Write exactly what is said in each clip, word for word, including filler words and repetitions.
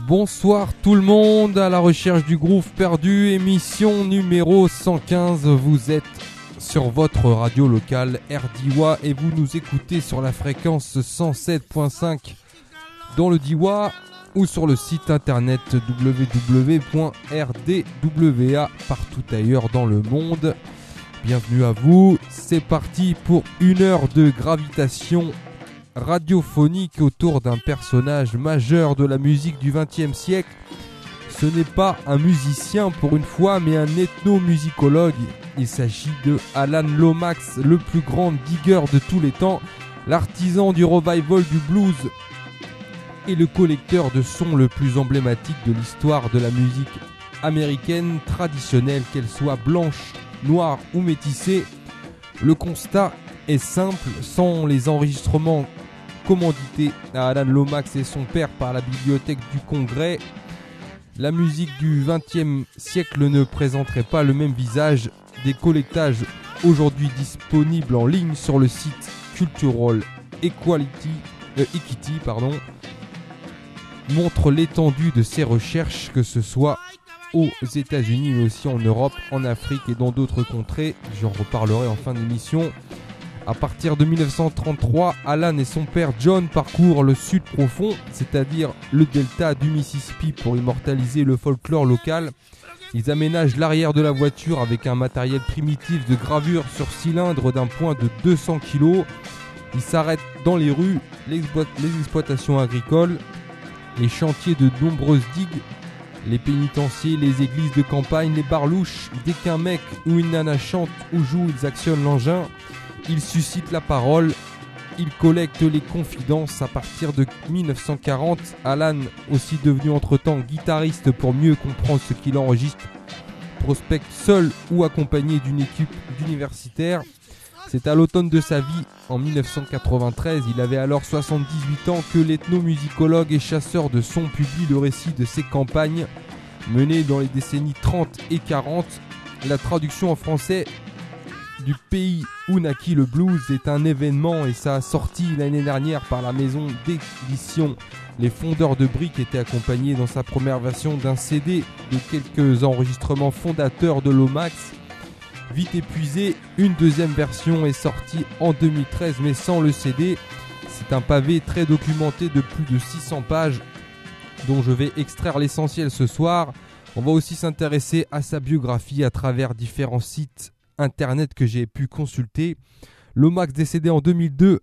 Bonsoir tout le monde, à la recherche du groove perdu, émission numéro cent quinze. Vous êtes sur votre radio locale R D I W A et vous nous écoutez sur la fréquence cent sept point cinq dans le D I W A ou sur le site internet w w w point r d w a partout ailleurs dans le monde. Bienvenue à vous, c'est parti pour une heure de gravitation radiophonique autour d'un personnage majeur de la musique du vingtième siècle. Ce n'est pas un musicien pour une fois, mais un ethnomusicologue. Il s'agit de Alan Lomax, le plus grand digger de tous les temps, l'artisan du revival du blues et le collecteur de sons le plus emblématique de l'histoire de la musique américaine traditionnelle, qu'elle soit blanche, noire ou métissée. Le constat est simple, sans les enregistrements commandités à Alan Lomax et son père par la bibliothèque du Congrès, la musique du vingtième siècle ne présenterait pas le même visage. Des collectages aujourd'hui disponibles en ligne sur le site Cultural Equality, euh, Equity pardon, montrent l'étendue de ses recherches, que ce soit aux États-Unis mais aussi en Europe, en Afrique et dans d'autres contrées. J'en reparlerai en fin d'émission. À partir de dix-neuf cent trente-trois, Alan et son père John parcourent le sud profond, c'est-à-dire le delta du Mississippi, pour immortaliser le folklore local. Ils aménagent l'arrière de la voiture avec un matériel primitif de gravure sur cylindre d'un poids de deux cents kilos. Ils s'arrêtent dans les rues, l'exploit- les exploitations agricoles, les chantiers de nombreuses digues, les pénitenciers, les églises de campagne, les barlouches. Dès qu'un mec ou une nana chante ou joue, ils actionnent l'engin. Ils suscitent la parole, ils collectent les confidences. À partir de dix-neuf cent quarante, Alan, aussi devenu entre-temps guitariste pour mieux comprendre ce qu'il enregistre, prospecte seul ou accompagné d'une équipe d'universitaires. C'est à l'automne de sa vie, en dix-neuf cent quatre-vingt-treize, il avait alors soixante-dix-huit ans, que l'ethnomusicologue et chasseur de sons publie le récit de ses campagnes menées dans les décennies trente et quarante. La traduction en français du pays où naquit le blues est un événement, et sa sortie l'année dernière par la maison d'édition Les Fondeurs de Briques était accompagnée dans sa première version d'un C D de quelques enregistrements fondateurs de Lomax. Vite épuisé, une deuxième version est sortie en deux mille treize mais sans le C D. C'est un pavé très documenté de plus de six cents pages dont je vais extraire l'essentiel ce soir. On va aussi s'intéresser à sa biographie à travers différents sites internet que j'ai pu consulter. Lomax, décédé en deux mille deux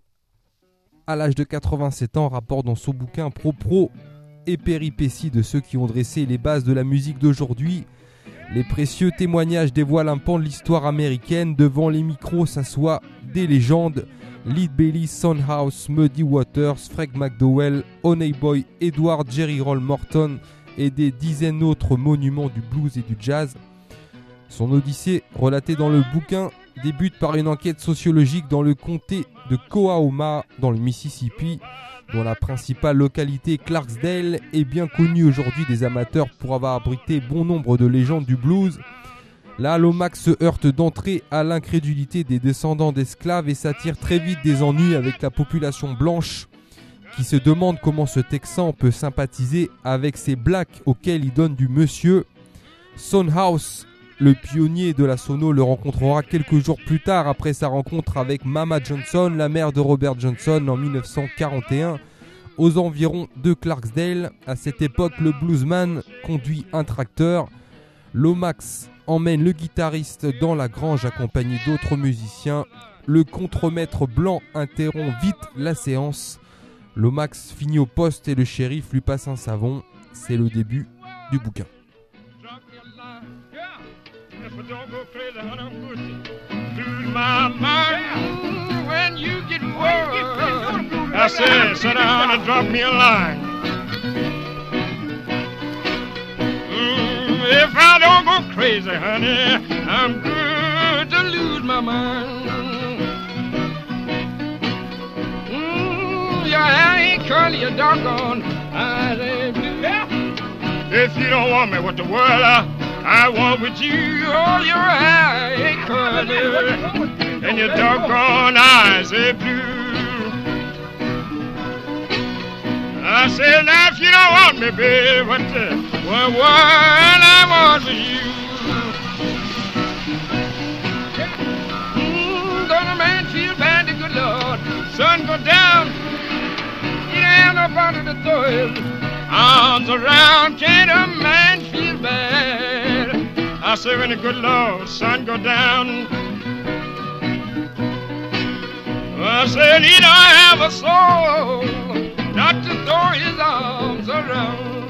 à l'âge de quatre-vingt-sept ans, rapporte dans son bouquin Pro-Pro et péripéties de ceux qui ont dressé les bases de la musique d'aujourd'hui. Les précieux témoignages dévoilent un pan de l'histoire américaine. Devant les micros s'assoient des légendes: Lead Belly, Soundhouse, Muddy Waters, Fred McDowell, Honey Boy, Edward Jerry Roll Morton et des dizaines d'autres monuments du blues et du jazz. Son odyssée, relatée dans le bouquin, débute par une enquête sociologique dans le comté de Coahoma, dans le Mississippi, dont la principale localité, Clarksdale, est bien connue aujourd'hui des amateurs pour avoir abrité bon nombre de légendes du blues. Là, Lomax se heurte d'entrée à l'incrédulité des descendants d'esclaves et s'attire très vite des ennuis avec la population blanche, qui se demande comment ce Texan peut sympathiser avec ces blacks auxquels il donne du monsieur. Soundhouse, le pionnier de la sono, le rencontrera quelques jours plus tard après sa rencontre avec Mama Johnson, la mère de Robert Johnson, en dix-neuf cent quarante et un, aux environs de Clarksdale. À cette époque, le bluesman conduit un tracteur. Lomax emmène le guitariste dans la grange accompagné d'autres musiciens. Le contremaître blanc interrompt vite la séance. Lomax finit au poste et le shérif lui passe un savon. C'est le début du bouquin. But don't go crazy, honey, I'm pushing. Lose my mind when you get worried. I said, sit down and drop me a line. Mm, if I don't go crazy, honey, I'm good to lose my mind. Mm, your hair ain't curly, your doggone eyes ain't blue. If you don't want me with the world, I I want with you all your hair ain't curly and your doggone eyes ain't blue. I said, now if you don't want me, baby, what the what world I want for you? Mm, don't a man feel bad, the good Lord? Sun go down, he don't have nobody to throw his arms around. Can't a man feel bad? I said, when the good Lord, sun go down, I said, he don't have a soul not to throw his arms around.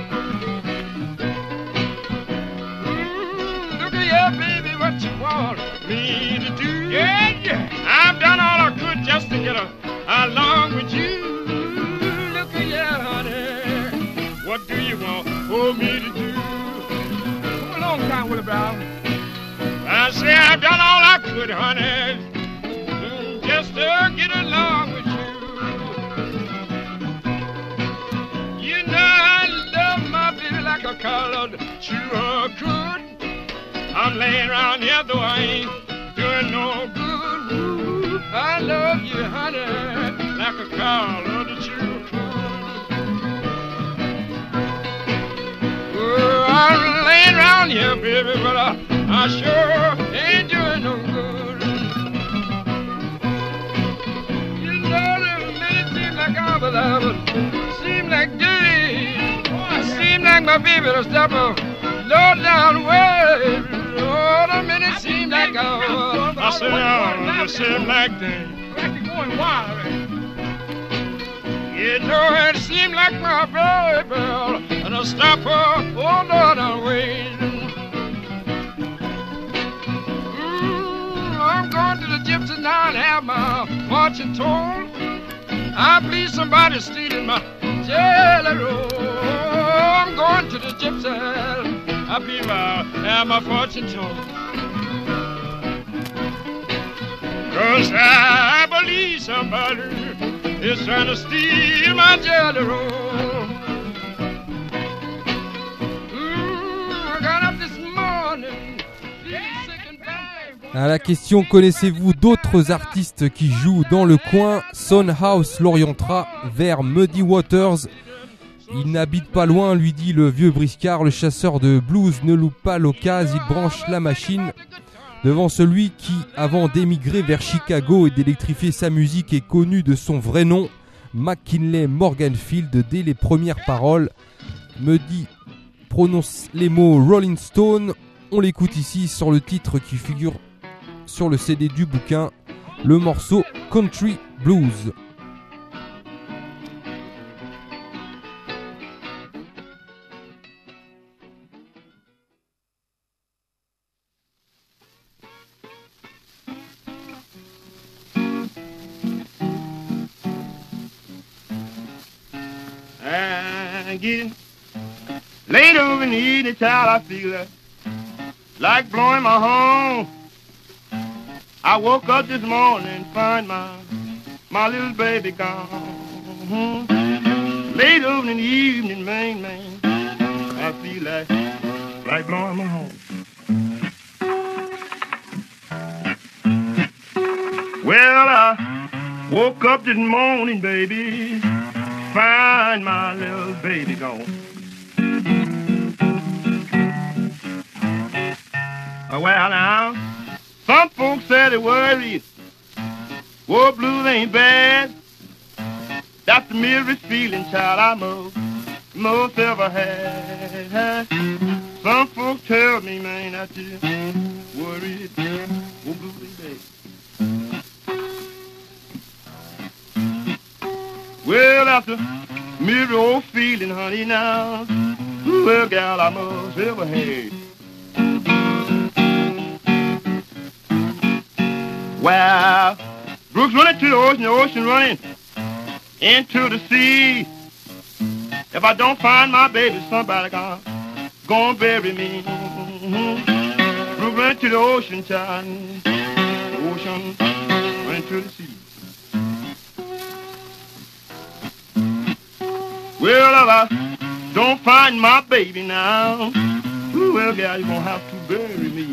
Mm, look at here, baby, what you want me to do? Yeah, yeah. I've done all I could just to get a, along with you. Look at here, honey, what do you want for me to do? Come along, John Willie Brown. I say I've done all I could, honey, just to get along with you. You know I love my baby like a colored sure could. I'm laying around here though I ain't doing no good. Ooh, I love you, honey, like a colored sure could. Oh, I'm laying around here, baby, but I, I sure ain't doing no good. Seem like day, seem like my baby to stop a low down way. Oh, the minute seem like I I said, oh, it seem like day. Going wild. You know, it seem like my baby to stop her, oh, low down way. Mm, I'm going to the gypsy now and have my fortune told. I believe somebody's stealing my jelly roll. I'm going to the gypsy. I believe I'll have my fortune told. Cause I believe somebody is trying to steal my jelly roll. Ooh, I got up this morning, feeling sick and bad. À la question, connaissez-vous d'autres artistes qui jouent dans le coin? Son House l'orientera vers Muddy Waters. Il n'habite pas loin, lui dit le vieux briscard. Le chasseur de blues ne loupe pas l'occasion, il branche la machine devant celui qui, avant d'émigrer vers Chicago et d'électrifier sa musique, est connu de son vrai nom, McKinley Morganfield. Dès les premières paroles, Muddy prononce les mots Rolling Stone. On l'écoute ici sur le titre qui figure sur le C D du bouquin, le morceau Country Blues. I get late over in the evening, child, I feel like, like blowing my horn. I woke up this morning and find my my little baby gone. Mm-hmm. Late over in the evening, man, man, I feel like like blowing my horn. Well, I woke up this morning, baby, find my little baby gone. Well, now, some folks say they worry. War blues ain't bad. That's the merest feeling, child, I most, most ever had. Some folks tell me, man, that you worried. War blues ain't bad. Well, that's the merest old feeling, honey, now. Well, gal, I most ever had. Well, Brooks running to the ocean, the ocean running into the sea. If I don't find my baby, somebody gonna, gonna bury me. Mm-hmm. Brooks running to the ocean, child, the ocean running to the sea. Well, if I don't find my baby now, well, gal, you're gonna have to bury me.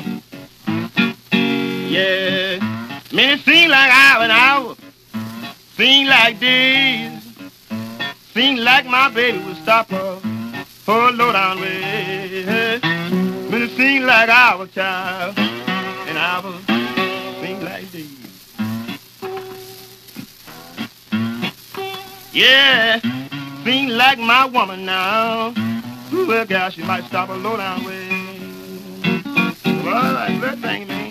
Yeah, man, it seems like hour and hour Seem like days, seem like my baby would stop her for a low down way. But it seems like our child and our seem like days. Yeah, seem like my woman now. Well, gal, she might stop a low down way. Well, that's that thing, man.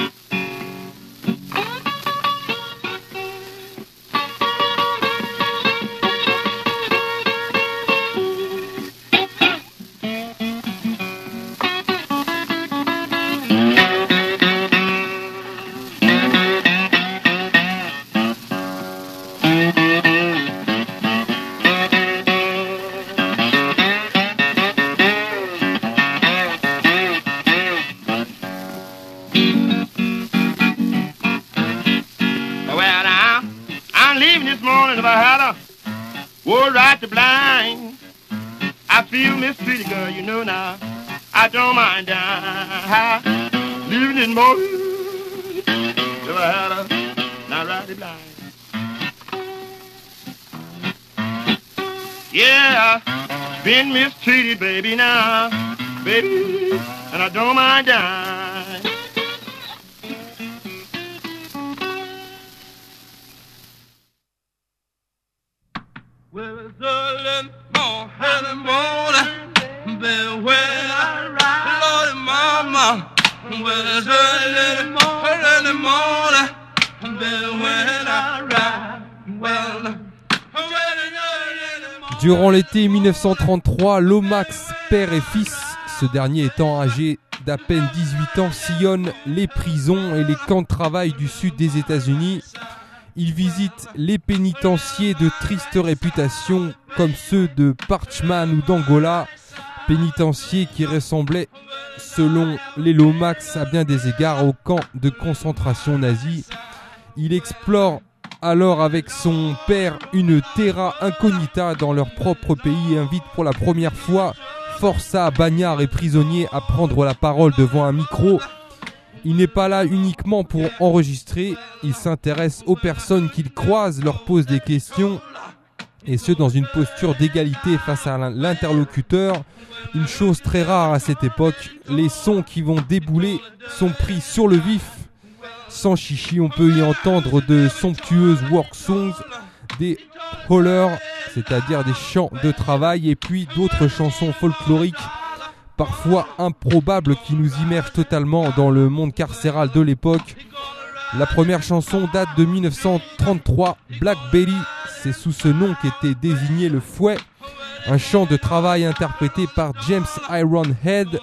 Right to blind, I feel Miss Pretty Girl, you know now. I don't mind dying, living in more. If I had a not right to blind, yeah, been mistreated, baby now, baby, and I don't mind dying. Well, it's early morning, early morning, baby, when I ride, Lordy mama. Well, it's early morning, early morning, baby, when I ride. Well, durant l'été mille neuf cent trente-trois, Lomax, père et fils, ce dernier étant âgé d'à peine dix-huit ans, sillonnent les prisons et les camps de travail du sud des États-Unis. Il visite les pénitenciers de triste réputation comme ceux de Parchman ou d'Angola, pénitenciers qui ressemblaient, selon les Lomax, à bien des égards au camp de concentration nazi. Il explore alors avec son père une terra incognita dans leur propre pays et invite pour la première fois forçats, bagnards et prisonniers à prendre la parole devant un micro. Il n'est pas là uniquement pour enregistrer, il s'intéresse aux personnes qu'il croise, leur pose des questions, et ce dans une posture d'égalité face à l'interlocuteur, une chose très rare à cette époque. Les sons qui vont débouler sont pris sur le vif. Sans chichi, on peut y entendre de somptueuses work songs, des hollers, c'est-à-dire des chants de travail, et puis d'autres chansons folkloriques, parfois improbables, qui nous immergent totalement dans le monde carcéral de l'époque. La première chanson date de mille neuf cent trente-trois, Black Betty, c'est sous ce nom qu'était désigné le fouet, un chant de travail interprété par James Ironhead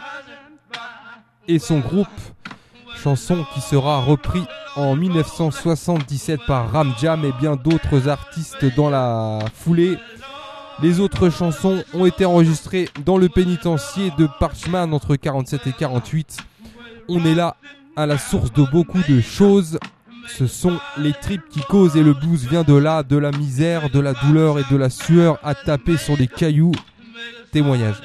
et son groupe, chanson qui sera repris en mille neuf cent soixante-dix-sept par Ram Jam et bien d'autres artistes dans la foulée. Les autres chansons ont été enregistrées dans le pénitencier de Parchman entre quarante-sept et quarante-huit. On est là à la source de beaucoup de choses. Ce sont les tripes qui causent et le blues vient de là, de la misère, de la douleur et de la sueur à taper sur des cailloux. Témoignage.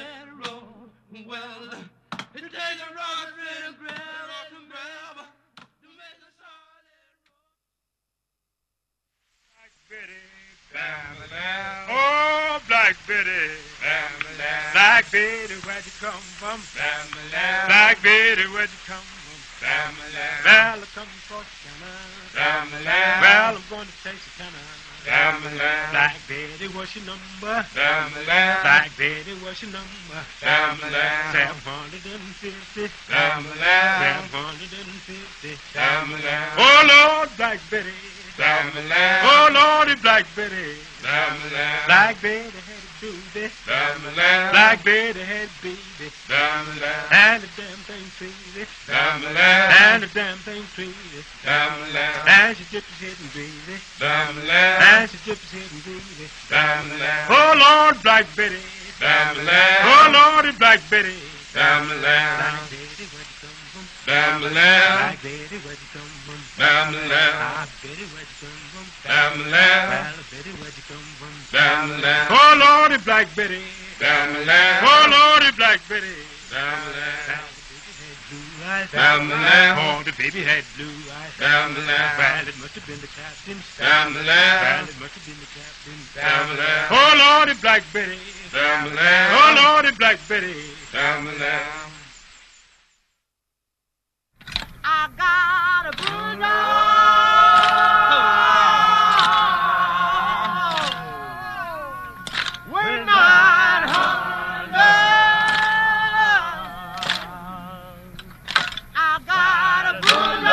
Black Betty, Black Betty, where'd you come from? Black Betty, where'd you come from? Well, I come from Canada. Well, I'm going to Texarkana. Black Betty, what's your number? Black Betty, what's your number? Seven hundred and fifty. Seven hundred and fifty. Oh Lord, Black Betty. Oh Lordy, Black Betty. Black Betty had a baby. Black Betty had a baby. And the damn thing treated. And the damn thing treated. And she dipped his head in gravy. And she dipped his head in gravy. Oh Lord, Black Betty. Oh Lordy, Black Betty. Black Betty, where'd you come from? Black Betty, where'd you come from? Black Betty, where'd you come from? Black Betty, where'd you come from? Oh Lordy, Black Betty. Oh Lordy, Black Betty. Black Betty had blue eyes. Family. Oh, the baby had blue eyes. Family. Well, it must have been the captain. Family. Well, it must have been the captain. Family. Oh, Lordy, Black Betty. Family. Oh, Lordy, Black Betty. Family. I got a bulldog. We're not hungry. I got a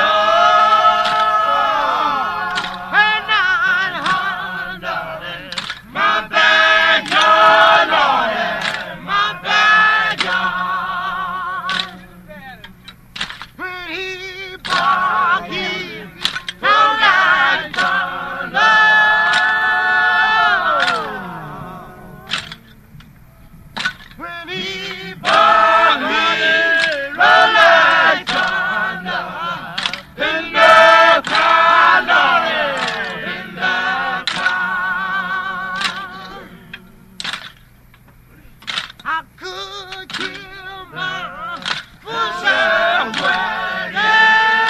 bulldog. We're not hungry. My backyard, Lordy, my backyard. When he barked, he found out thunder. When he barked, he rolled like thunder. In the car, Lordy, in the car. I could kill my bushel wagon.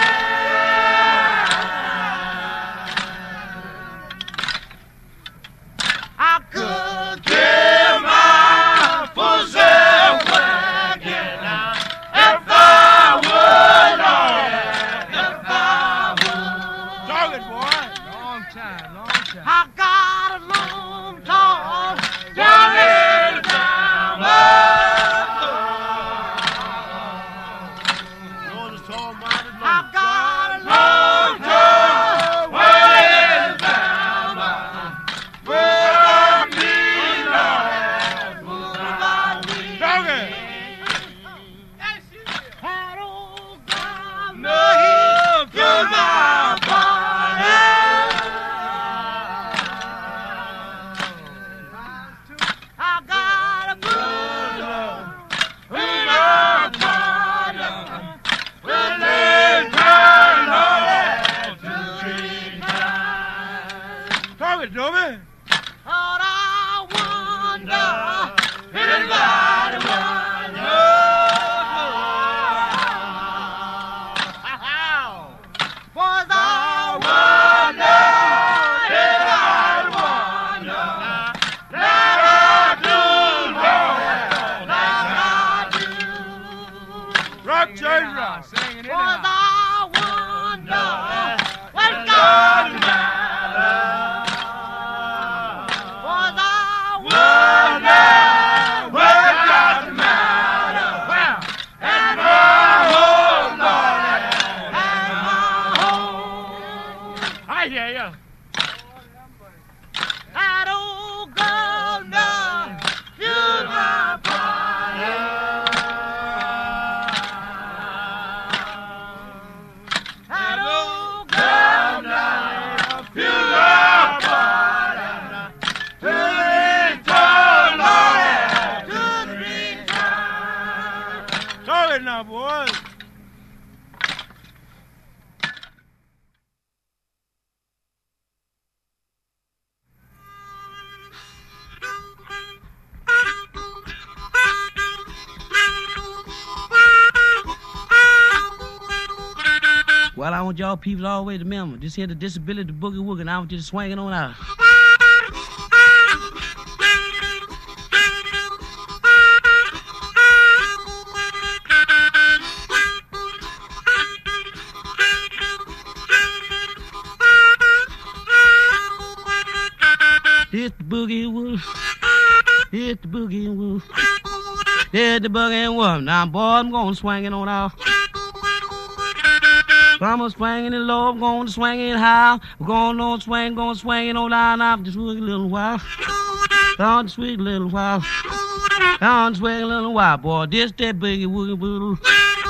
I could kill my bushel wagon if I would, Lord, if I would. Dog it, boy. Long time, long time. I got a long tall down in the Lord is almighty, I got a long tall way in Bama. Where me, Lord, where me. Dog it. That old governor, he killed my body. I got a bulldog in my body. Well, they turn Lordy to three times. Dog it, Dobie. But I wonder, anybody wonder, was I wonder, anybody wonder, like I do, Lord, like I do. Rock, Church Rock. Singing it Was out. I wonder what God matter? Was I wonder what God matter? And my home, Lord, and my home. I hear ya. That old governor killed my body. That old governor killed my body. Three times, Lord, two, three times. Dog it now, boys. Well, I want y'all people always to remember, this here the disability boogie woogie, and I want you to swing it on out. Hit the boogie woogie, hit the boogie woogie, hit the boogie woogie. Now, boy, I'm gonna swing it on out. I'm gonna swing it low, I'm gonna swing it high. I'm gonna on swing, gonna swing it on down now. Just wait a little while. Don't just wait a little while. Don't just wait a little while, boy. This that boogie woogie woogie.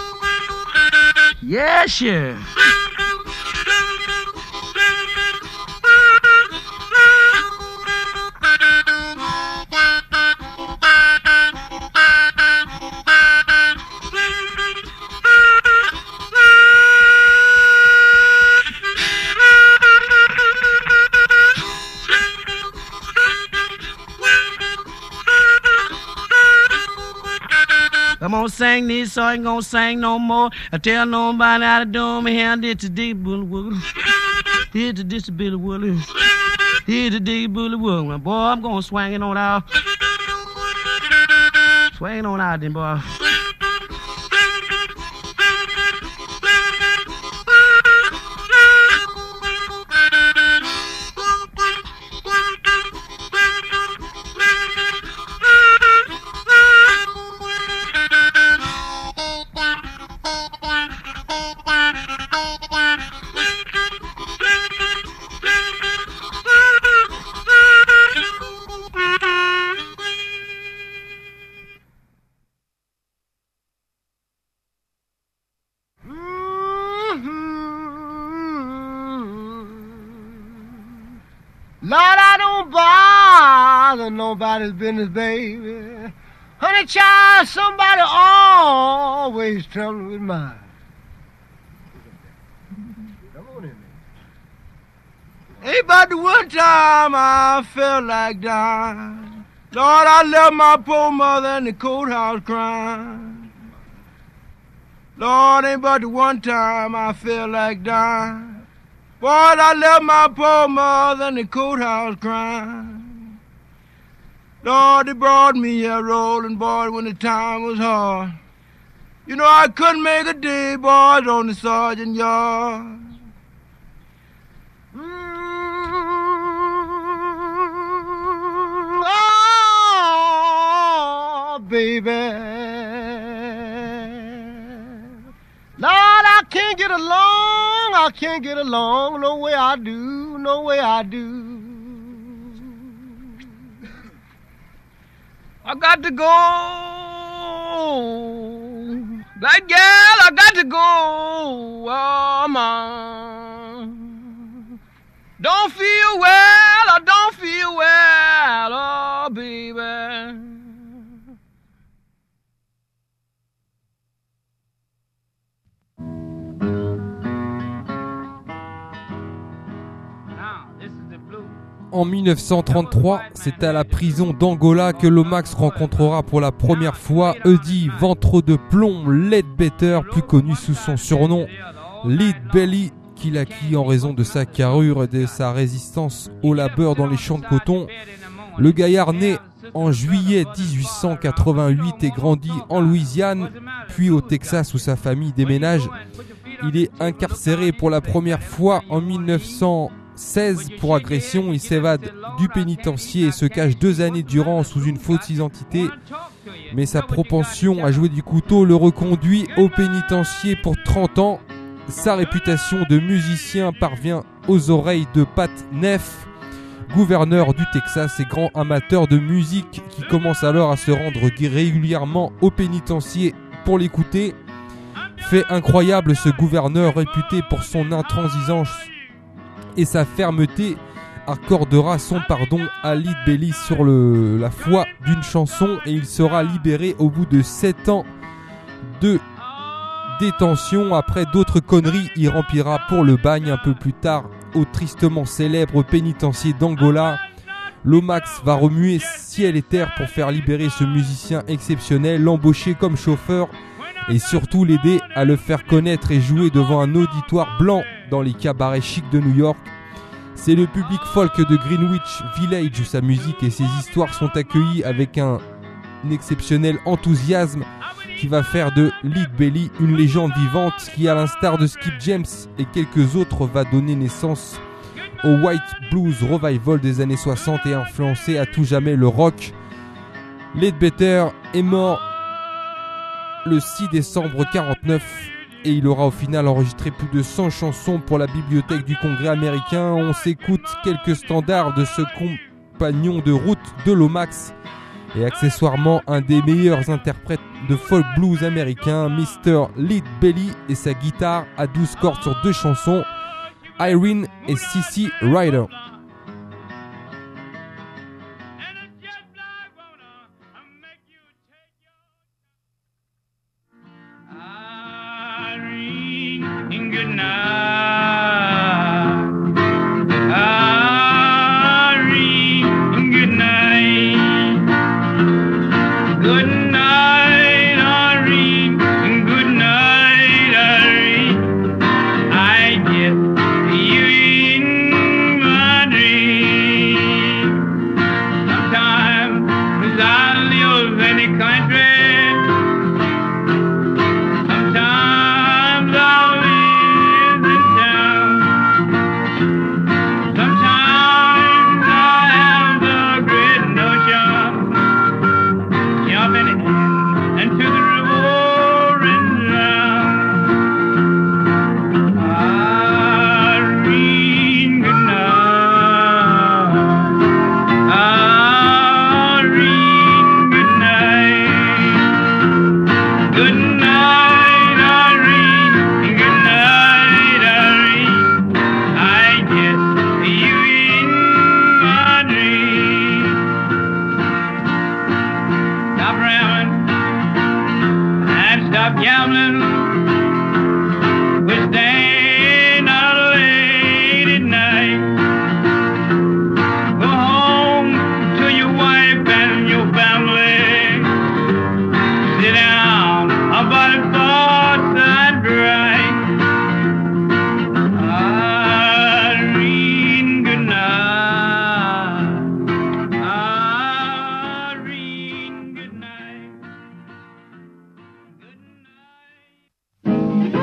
Yeah, sure. I'm gonna sing this, so I ain't gonna sing no more. I tell nobody how to do me here. Did to dig bully woogly. Did to this billy woogly. Did to dig bully woogly. Boy, I'm gonna swing it on out. Swing it on out then, boy. Lord, I don't bother nobody's business, baby. Honey, child, somebody always trouble with mine. Come on in there. Ain't about the one time I felt like dying. Lord, I left my poor mother in the courthouse crying. Lord, ain't about the one time I felt like dying. Boy, I left my poor mother in the courthouse crying. Lord, they brought me here rolling, boy, when the time was hard. You know, I couldn't make a day, boys, on the sergeant yard. Mm, oh, baby. Lord, I can't get along, I can't get along, no way I do, no way I do. I got to go. That girl, I got to go. Oh, man. Don't feel well, I don't feel well, oh, baby. En mille neuf cent trente-trois, c'est à la prison d'Angola que Lomax rencontrera pour la première fois Eddie Ventre de Plomb Leadbetter, plus connu sous son surnom Lead Belly, qu'il acquit en raison de sa carrure et de sa résistance au labeur dans les champs de coton. Le gaillard né en juillet dix-huit cent quatre-vingt-huit et grandit en Louisiane, puis au Texas où sa famille déménage. Il est incarcéré pour la première fois en mille neuf cent seize pour agression. Il s'évade du pénitencier et se cache deux années durant sous une fausse identité. Mais sa propension à jouer du couteau le reconduit au pénitencier pour trente ans. Sa réputation de musicien parvient aux oreilles de Pat Neff, gouverneur du Texas et grand amateur de musique, qui commence alors à se rendre régulièrement au pénitencier pour l'écouter. Fait incroyable, ce gouverneur réputé pour son intransigeance et sa fermeté accordera son pardon à Lead Belly sur le, la foi d'une chanson, et il sera libéré au bout de sept ans de détention. Après d'autres conneries, il remplira pour le bagne un peu plus tard au tristement célèbre pénitencier d'Angola. Lomax va remuer ciel et terre pour faire libérer ce musicien exceptionnel, l'embaucher comme chauffeur et surtout l'aider à le faire connaître et jouer devant un auditoire blanc dans les cabarets chics de New York. C'est le public folk de Greenwich Village où sa musique et ses histoires sont accueillies avec un, un exceptionnel enthousiasme qui va faire de Lead Belly une légende vivante qui, à l'instar de Skip James et quelques autres, va donner naissance au White Blues Revival des années soixante et influencer à tout jamais le rock. Leadbetter est mort le six décembre quarante-neuf et il aura au final enregistré plus de cent chansons pour la bibliothèque du Congrès américain. On s'écoute quelques standards de ce compagnon de route de Lomax et accessoirement un des meilleurs interprètes de folk blues américain, mister Lead Belly et sa guitare à douze cordes sur deux chansons, Irene et Cissy Ryder. Good night, Irene, good night, good night, Irene. Good night, Irene. Good night, Irene. I guess you in my dream. Stop rambling and stop gambling. We're staying out late at night. Go home to your wife and your family. Sit down about the thoughts and bright. Irene, good night. Irene, good night. Good night.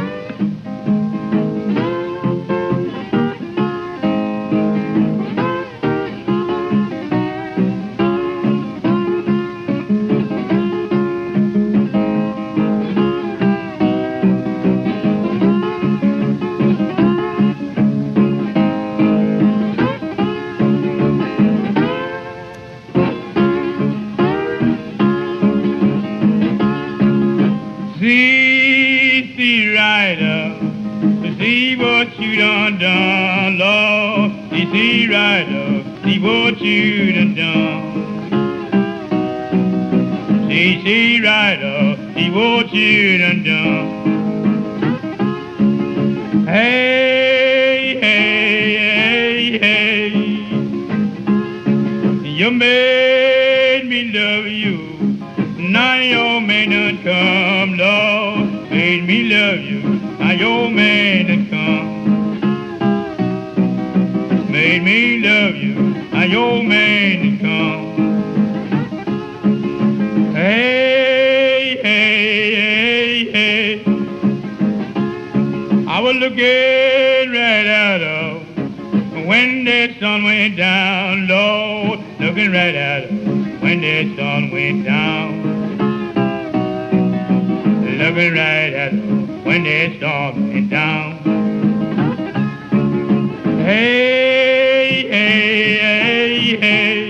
See, see right up, see what you done done, Lord. See, see right up, see what you done done. See, see right up, see what you done done. Hey, hey, hey, hey, you made me love you. Now your man done come, Lord, made me love you. Now your man done come, made me love you. Now your man done come. Hey, hey, hey, hey. I was looking right out of when the sun went down, Lord, looking right out of when the sun went down. Looking right at when the storm went down. Hey, hey, hey, hey.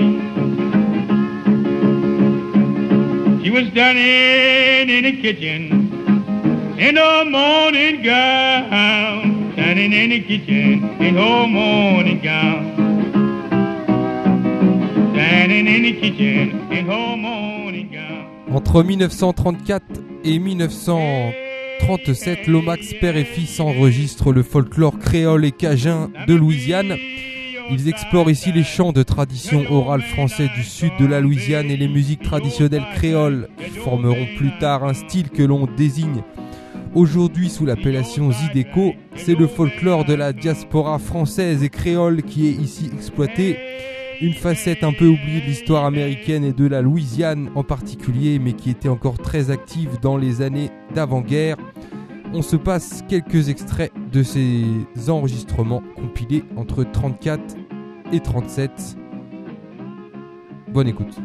She was standing in the kitchen in her morning gown. Standing in the kitchen in her morning gown. Standing in the kitchen in her morning gown. Entre dix-neuf cent trente-quatre et dix-neuf cent trente-sept, Lomax père et fils enregistrent le folklore créole et cajun de Louisiane. Ils explorent ici les chants de tradition orale français du sud de la Louisiane et les musiques traditionnelles créoles qui formeront plus tard un style que l'on désigne aujourd'hui sous l'appellation zydeco. C'est le folklore de la diaspora française et créole qui est ici exploité. Une facette un peu oubliée de l'histoire américaine et de la Louisiane en particulier, mais qui était encore très active dans les années d'avant-guerre. On se passe quelques extraits de ces enregistrements compilés entre trente-quatre et trente-sept. Bonne écoute.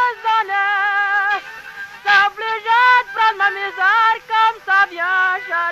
Comme ça vient,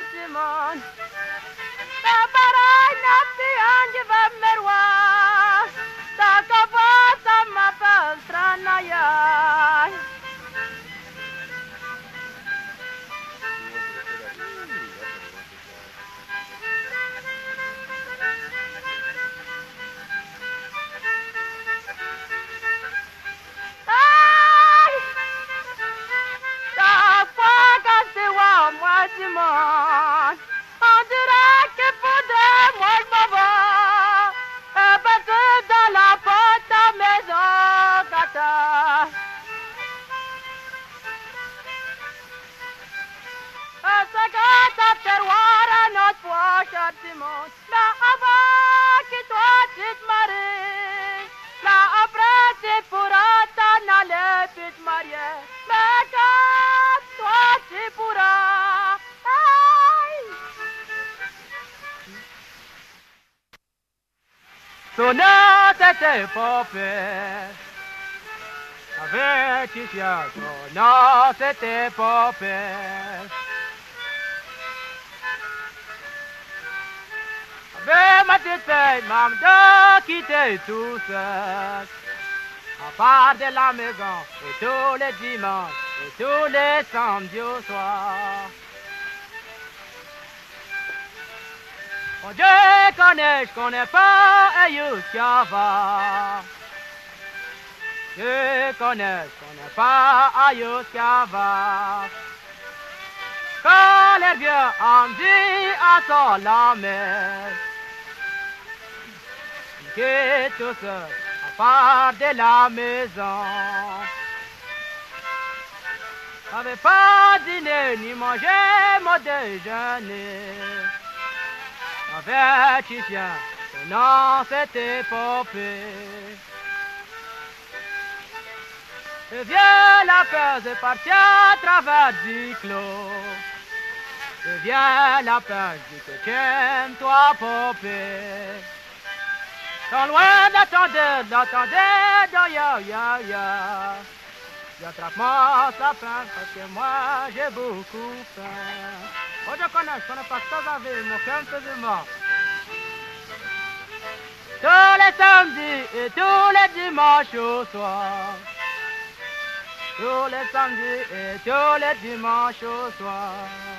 Son nom c'était Popeye. Avertissement, son nom c'était Popeye. Avec ma petite fille, maman de quitter tout seul. À part de la maison, et tous les dimanches, et tous les samedis au soir. Oh, je connais, je connais pas jusqu'à va. Je connais, je connais pas jusqu'à va. Quand les vieux en dit à son la mer, qui est tout seul à part de la maison. J'avais pas dîné ni mangé mon déjeuner. Avertissement, son nom c'était Popeye. Et viens la peur de partir à travers du clos. Et viens la peur, je dis que j'aime toi Popeye. Tant loin d'attendre, d'attendre, de ya ya ya. J'attrape-moi sa faim parce que moi j'ai beaucoup faim. Oh, je connais, je connais pas ça, ça vie, mon cœur me faisait mal. Tous les samedis et tous les dimanches au soir. Tous les samedis et tous les dimanches au soir.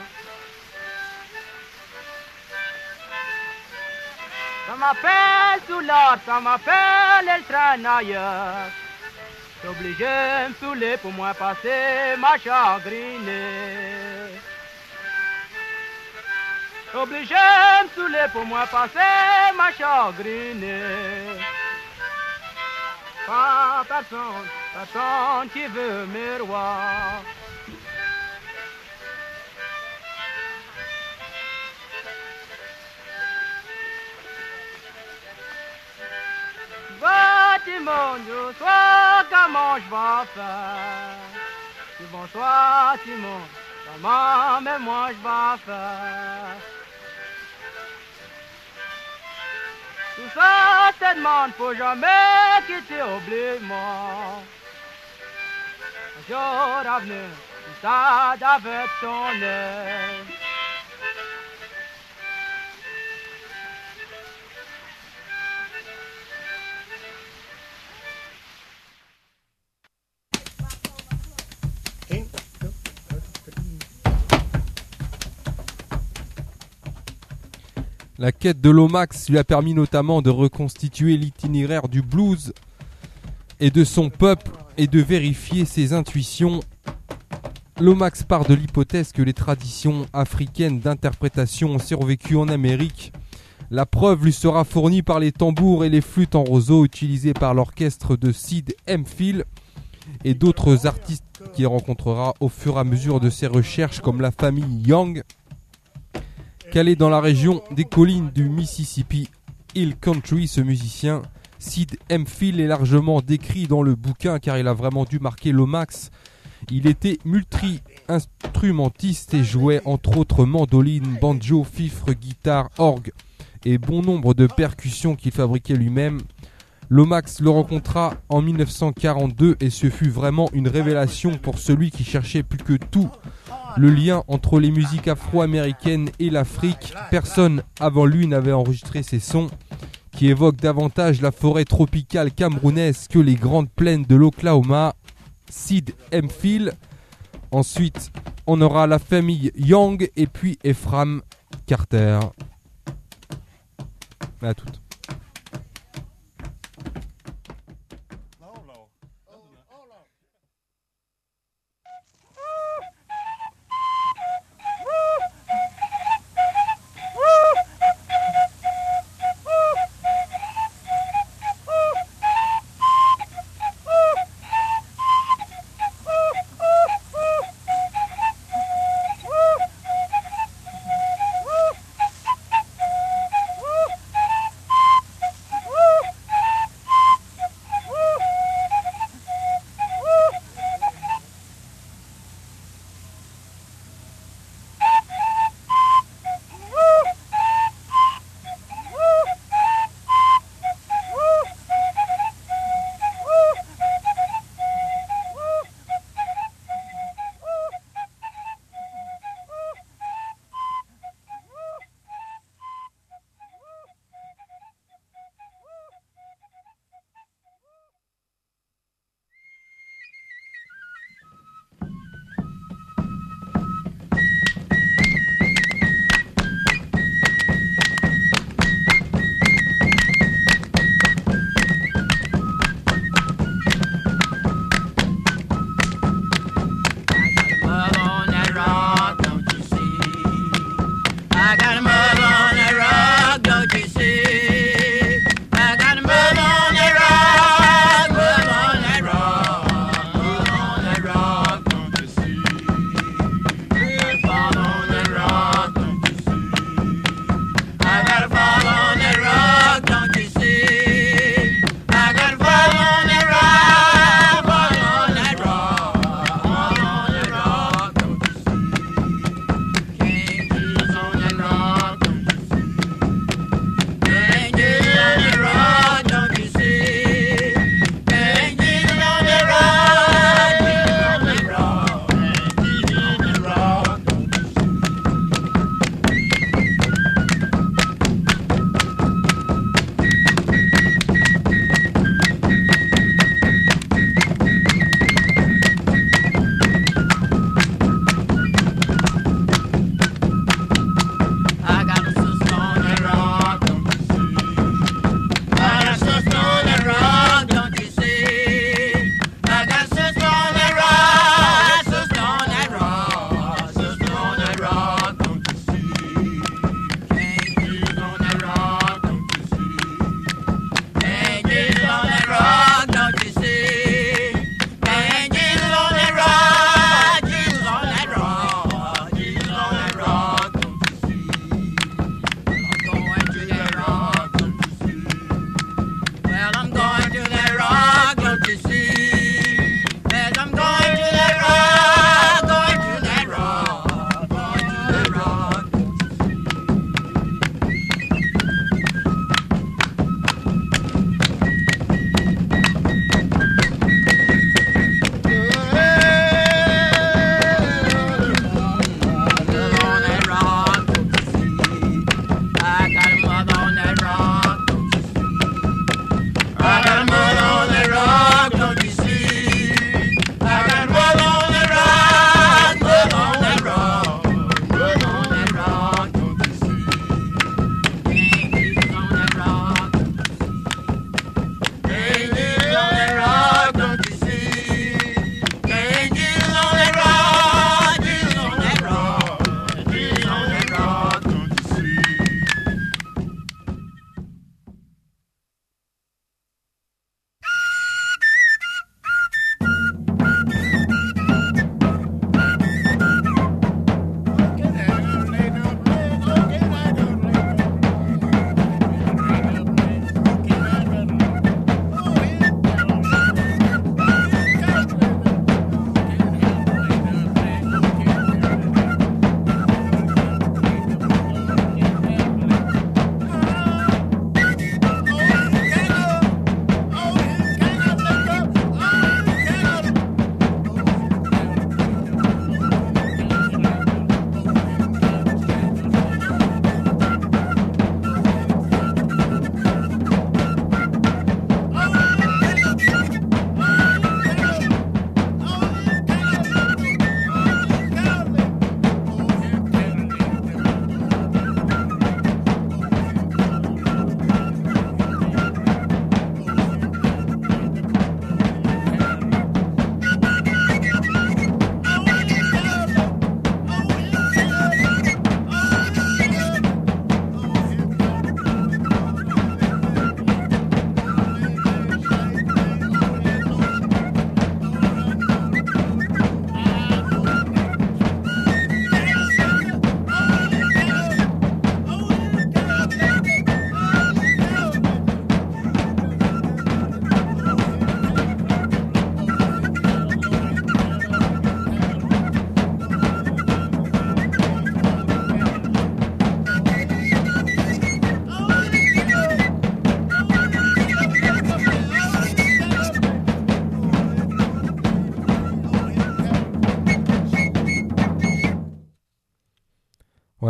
Ça m'appelle sous l'or, ça m'appelle le train ailleurs. T'es obligé de me saouler pour moi passer ma chagrinée. Obligé de me saouler pour moi passer ma chagrinée. Pas personne, personne qui veut me voir. Va Timon, sois comment je vais faire. Tu bonsoir Timon, comment mais moi je vais faire. Tout ça te demande, faut jamais quitter, oublie-moi. Un jour à venir, tu t'aides avec ton œil. La quête de Lomax lui a permis notamment de reconstituer l'itinéraire du blues et de son peuple et de vérifier ses intuitions. Lomax part de l'hypothèse que les traditions africaines d'interprétation ont survécu en Amérique. La preuve lui sera fournie par les tambours et les flûtes en roseau utilisés par l'orchestre de Sid Hemphill et d'autres artistes qu'il rencontrera au fur et à mesure de ses recherches comme la famille Young. Calé dans la région des collines du Mississippi Hill Country, ce musicien, Sid Hemphill, est largement décrit dans le bouquin car il a vraiment dû marquer Lomax. Il était multi-instrumentiste et jouait entre autres mandoline, banjo, fifre, guitare, orgue et bon nombre de percussions qu'il fabriquait lui-même. Lomax le rencontra en mille neuf cent quarante-deux et ce fut vraiment une révélation pour celui qui cherchait plus que tout le lien entre les musiques afro-américaines et l'Afrique. Personne avant lui n'avait enregistré ces sons qui évoquent davantage la forêt tropicale camerounaise que les grandes plaines de l'Oklahoma. Sid Hemphill. Ensuite, on aura la famille Young et puis Ephraim Carter. À toutes. Woo!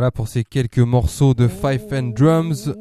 Voilà pour ces quelques morceaux de Fife and Drums.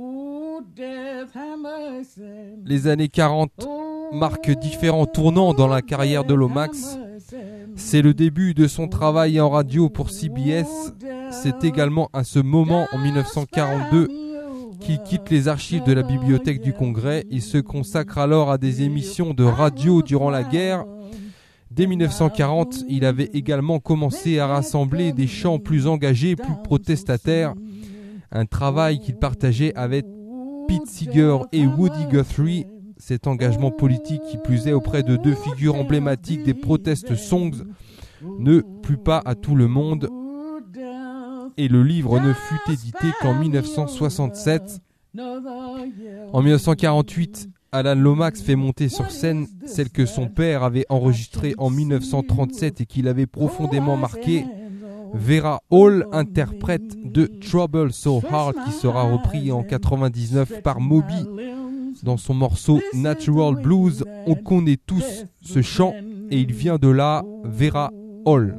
Les années quarante marquent différents tournants dans la carrière de Lomax. C'est le début de son travail en radio pour C B S. C'est également à ce moment, en dix-neuf cent quarante-deux, qu'il quitte les archives de la Bibliothèque du Congrès. Il se consacre alors à des émissions de radio durant la guerre. Dès dix-neuf cent quarante, il avait également commencé à rassembler des chants plus engagés, plus protestataires. Un travail qu'il partageait avec Pete Seeger et Woody Guthrie. Cet engagement politique, qui plus est auprès de deux figures emblématiques des protest songs, ne plut pas à tout le monde. Et le livre ne fut édité qu'en dix-neuf cent soixante-sept. En dix-neuf cent quarante-huit, Alan Lomax fait monter sur scène celle que son père avait enregistrée en dix-neuf cent trente-sept et qui l'avait profondément marqué. Vera Hall interprète de Trouble So Hard, qui sera repris en quatre-vingt-dix-neuf par Moby dans son morceau Natural Blues. On connaît tous ce chant et il vient de là, Vera Hall.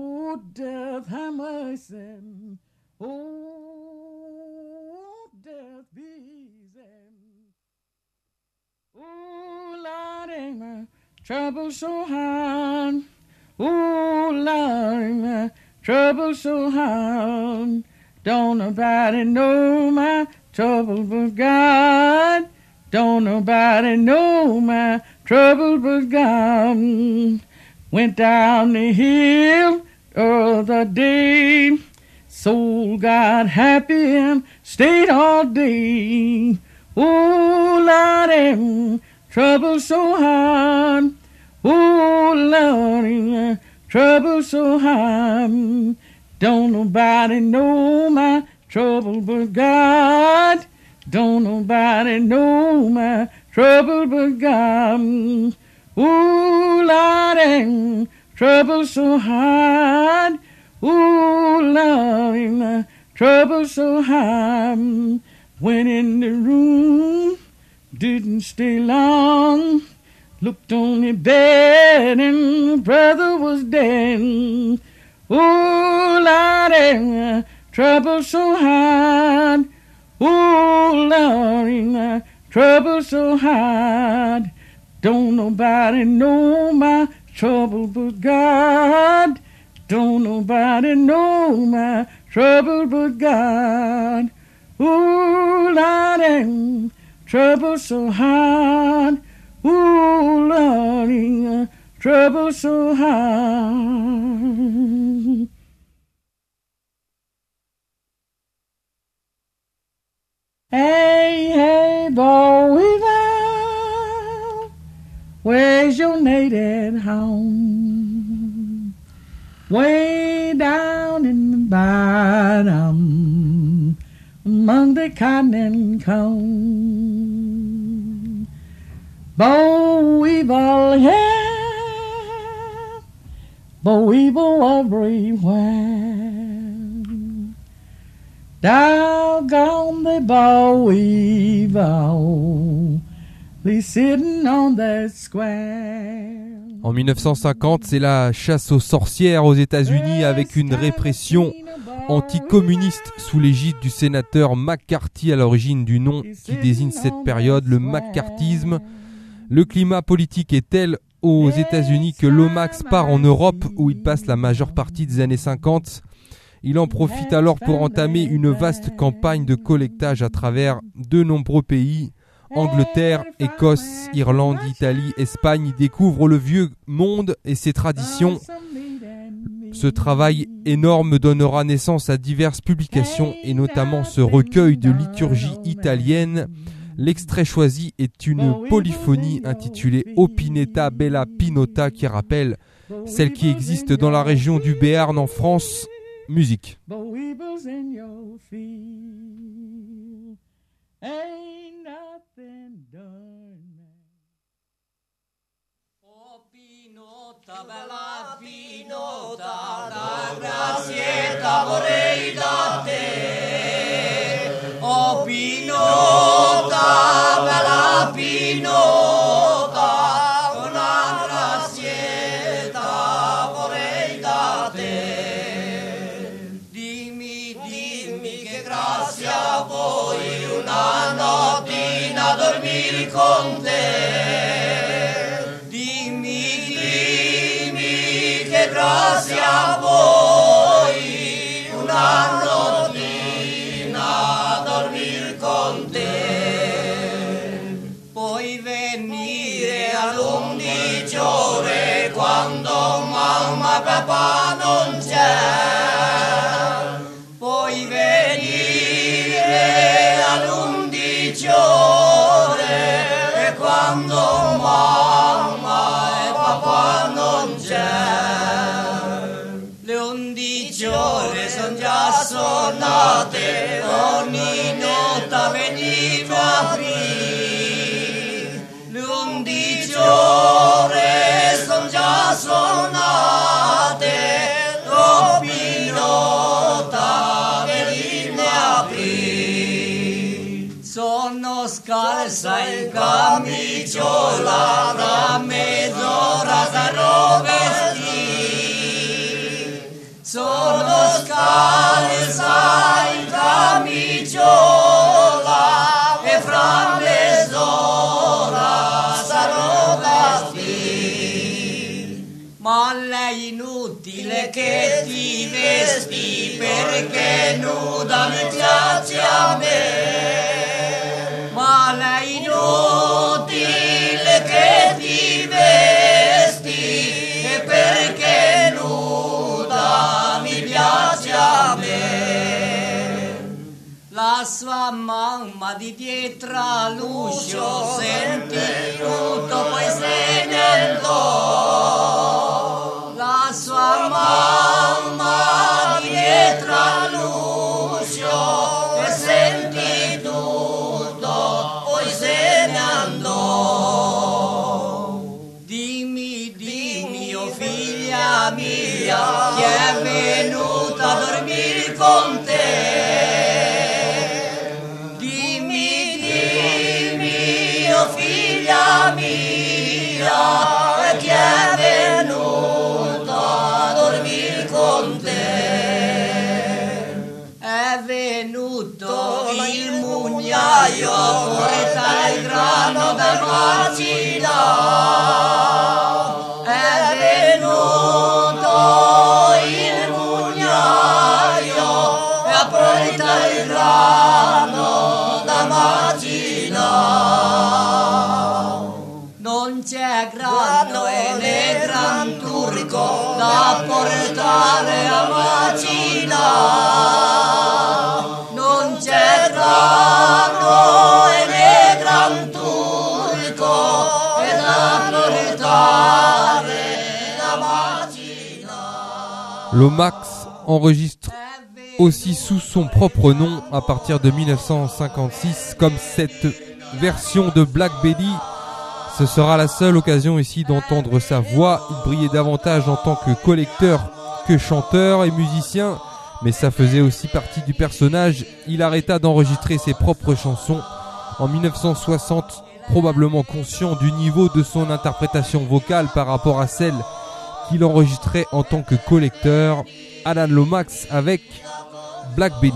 Trouble so hard, ooh Lord, my trouble so hard. Don't nobody know my trouble but God. Don't nobody know my trouble but God. Went down the hill the other day, soul got happy and stayed all day. Ooh Lord, trouble so hard, oh Lord, trouble so hard. Don't nobody know my trouble but God. Don't nobody know my trouble but God. Oh Lord, trouble so hard, oh Lord, trouble so hard. Went in the room, didn't stay long. Looked on the bed and brother was dead. Oh Lord, trouble so hard. Oh Lord, trouble so hard. Don't nobody know my trouble but God. Don't nobody know my trouble but God. Oh Lord, trouble so hard, ooh Lordy, trouble so hard. Hey, hey, boy, where's your native home? Way down in the bottom, among the cotton and corn. Boll weevil here, boll weevil everywhere. Doggone the boll weevil, they sitting on the square. En dix-neuf cent cinquante, c'est la chasse aux sorcières aux États-Unis avec une répression anticommuniste sous l'égide du sénateur McCarthy, à l'origine du nom qui désigne cette période, le McCarthyisme. Le climat politique est tel aux États-Unis que Lomax part en Europe où il passe la majeure partie des années cinquante. Il en profite alors pour entamer une vaste campagne de collectage à travers de nombreux pays. Angleterre, Écosse, Irlande, Italie, Espagne. Il découvre le vieux monde et ses traditions. Ce travail énorme donnera naissance à diverses publications et notamment ce recueil de liturgie italienne. L'extrait choisi est une polyphonie intitulée Opinetta Bella Pinota qui rappelle celle qui existe dans la région du Béarn en France. Musique. Ain't nothing done. Oh, Pinota, bella Pinota, da grazietta vorrei da te. Oh, Pinota, bella Pinota, una grazietta vorrei da te. Dimmi, dimmi. dormir con te. Dimmi, dimmi che grazie a voi una nottina a dormir con te. Puoi venire all'undici ore quando mamma e papà non c'è. Puoi venire all'undici ore quando mamma e papà non c'è. Le undici ore sono già suonate, ogni notte veniva aprire. Le undici ore sono già suonate, ogni notte veniva aprire. Sono scalza in camiciola, da mezz'ora sarò vestita. Sono scalza in camiciola e fra mezz'ora sarò vestita. Ma lei inutile che ti vesti perché nuda mi piace a me. Ma lei inutile che ti vesti perché nuda mi piace a me. La sua mamma di dietro all'uscio sentì tutto, poi se ne andò. La sua mamma di dietro all'uscio e sentì tutto, poi se ne andò. Dimmi, dimmi, oh figlia mia, chi è venuta a dormire con te. Dimmi, dimmi, oh figlia mia, chi è venuta a dormire con te. È venuto il mugnaio a portare il grano da macinare. È venuto il mugnaio a portare il grano da macinare. Non c'è grano e né gran turco da portare a macinare. Non c'è grano e né gran turco da portare a macinare. Lomax enregistre aussi sous son propre nom à partir de mille neuf cent cinquante-six, comme cette version de Black Betty. Ce sera la seule occasion ici d'entendre sa voix. Il brillait davantage en tant que collecteur que chanteur et musicien, mais ça faisait aussi partie du personnage. Il arrêta d'enregistrer ses propres chansons en mille neuf cent soixante, probablement conscient du niveau de son interprétation vocale par rapport à celle qu'il enregistrait en tant que collecteur. Alan Lomax avec Black Betty.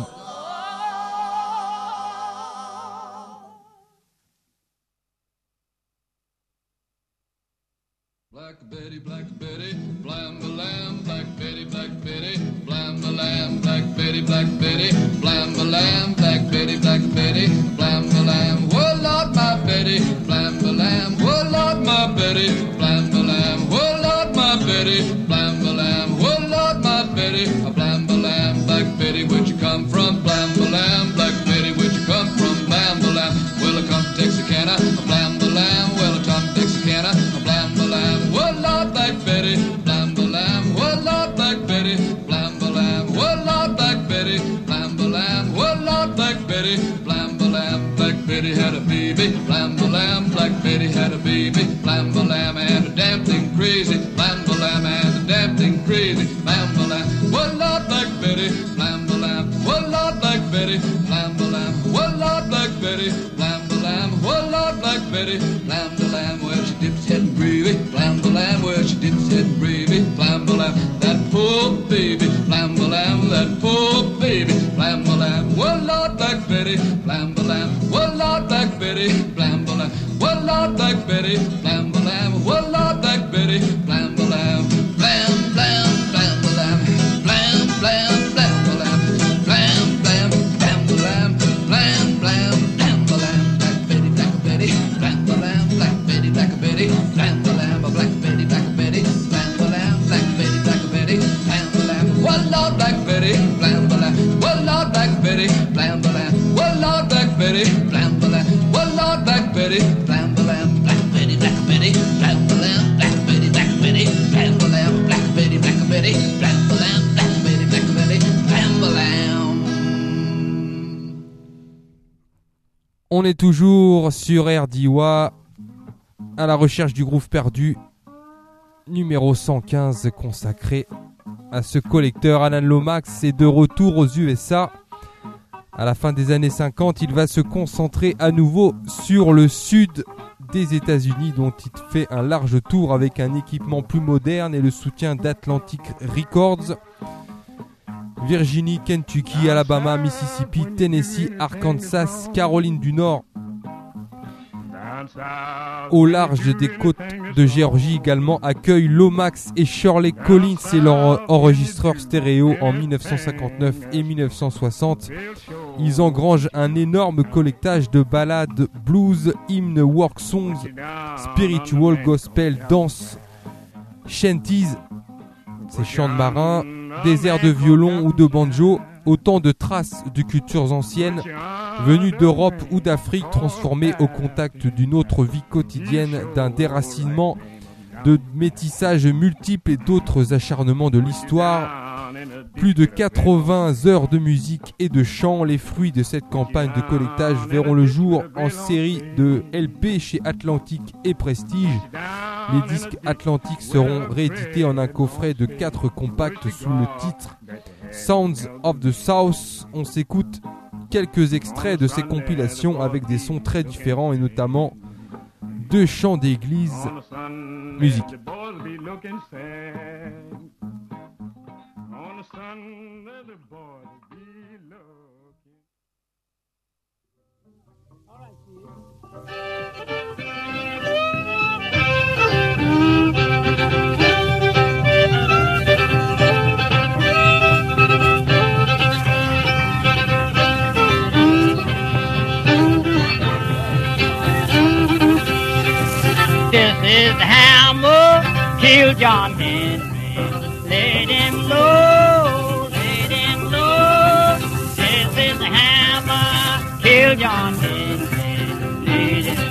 Black Betty, Black Betty, blam-ba-lam, Black Betty, Black Betty, blam-ba-lam, Black Betty, Black Betty, blam-ba-lam, Black Betty, Black Betty, blam-ba-lam, oh Lord, my Betty, blam-ba-lam, oh Lord, my Betty, blam-ba-lam, oh Lord, my Betty, blam-ba-lam, oh Lord, my Betty, a blam-ba-lam, Black Betty, where'd you come from, blam-ba-lam, Black Betty, where'd you come from, blam-ba-lam, well I come from Texarkana, a blam-ba-lam, well I come from Texarkana, a blam-ba-lam, oh Lord, Black Betty, blam-ba-lam, oh Lord, Black Betty, blam-ba-lam, oh Lord, Black Betty, blam-ba-lam, oh Lord, Black Betty, blam-ba-lam, Black Betty had a baby, blam-ba-lam, Black Betty had a baby, blam-ba-lam, and a damn thing crazy, blam-ba-lam, and a damn thing crazy, blam-ba-lam, oh Lord, Black Betty, blam-ba-lam, oh Lord, Black Betty, blam-ba-lam, oh Lord, Black Betty, blam-ba-lam, oh Lord, Black Betty, blam-ba-lam, well she dips head and gravy, blam-ba-lam, well she dips head and gravy, blam-ba-lam, that poor baby, blam-ba-lam, that poor baby, blam-ba-lam, oh Lord, Black Betty, blam-ba-lam, oh Lord, Black Betty, blam-ba-lam, oh Lord, Black Betty, blam, blam, well, Lord, Black Betty, blam, blam, blam, blam, blam, blam, blam, blam, blam, blam, blam, blam, blam, blam, blam, blam, blam, blam, Black Betty, Black Betty, blam, blam, Black Betty, Black Betty, blam, blam, Black Betty, Black Betty, blam, blam, Black Betty, Black Betty, blam, blam, well, Lord, Black Betty, blam, blam, well, Lord, Black Betty, blam, blam, well, Lord, Black Betty, blam, blam, well, Lord, Black Betty, blam, blam, Black Betty, Black Betty, blam, blam, Black Betty, Black Betty, blam, blam, Black Betty, Black Betty, blam, blam, Black Betty, Black Betty, blam, blam. On est toujours sur R D I W A à la recherche du groove perdu, numéro cent quinze, consacré à ce collecteur. Alan Lomax est de retour aux U S A. À la fin des années cinquante, il va se concentrer à nouveau sur le sud des États-Unis, dont il fait un large tour avec un équipement plus moderne et le soutien d'Atlantic Records. Virginie, Kentucky, Alabama, Mississippi, Tennessee, Arkansas, Caroline du Nord, au large des côtes de Géorgie également, accueillent Lomax et Shirley Collins et leur enregistreur stéréo en dix-neuf cent cinquante-neuf et dix-neuf cent soixante. Ils engrangent un énorme collectage de ballades, blues, hymnes, work songs, spiritual, gospel, danse, shanties, ces chants de marins, des airs de violon ou de banjo, autant de traces de cultures anciennes venues d'Europe ou d'Afrique, transformées au contact d'une autre vie quotidienne, d'un déracinement, de métissages multiples et d'autres acharnements de l'histoire. Plus de quatre-vingts heures de musique et de chant, les fruits de cette campagne de collectage verront le jour en série de L P chez Atlantic et Prestige. Les disques Atlantic seront réédités en un coffret de quatre compacts sous le titre Sounds of the South. On s'écoute quelques extraits de ces compilations avec des sons très différents et notamment deux chants d'église. Musique. This is the hammer, kill John Henry. Let him know, let him know. This is the hammer, kill John Henry. Let him